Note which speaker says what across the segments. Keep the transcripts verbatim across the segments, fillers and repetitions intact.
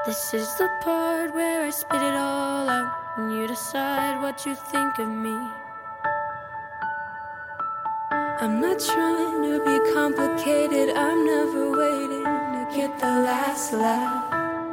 Speaker 1: This is the part where I spit it all out and you decide what you think of me. I'm not trying to be complicated, I'm never waiting to get the last laugh.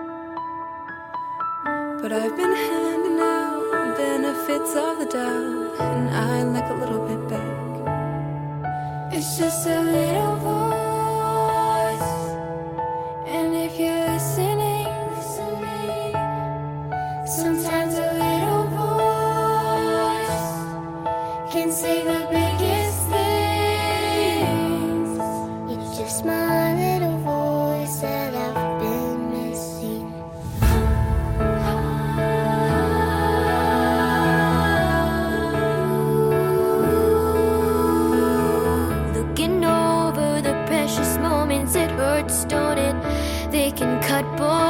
Speaker 1: But I've been handing out benefits of the doubt, and I like a little bit back. It's just a little voice, and if you're listening, listening, sometimes a little voice can say the biggest things. It's just my little voice that I've been missing. Looking over the precious moments, it hurts, don't it? They can cut both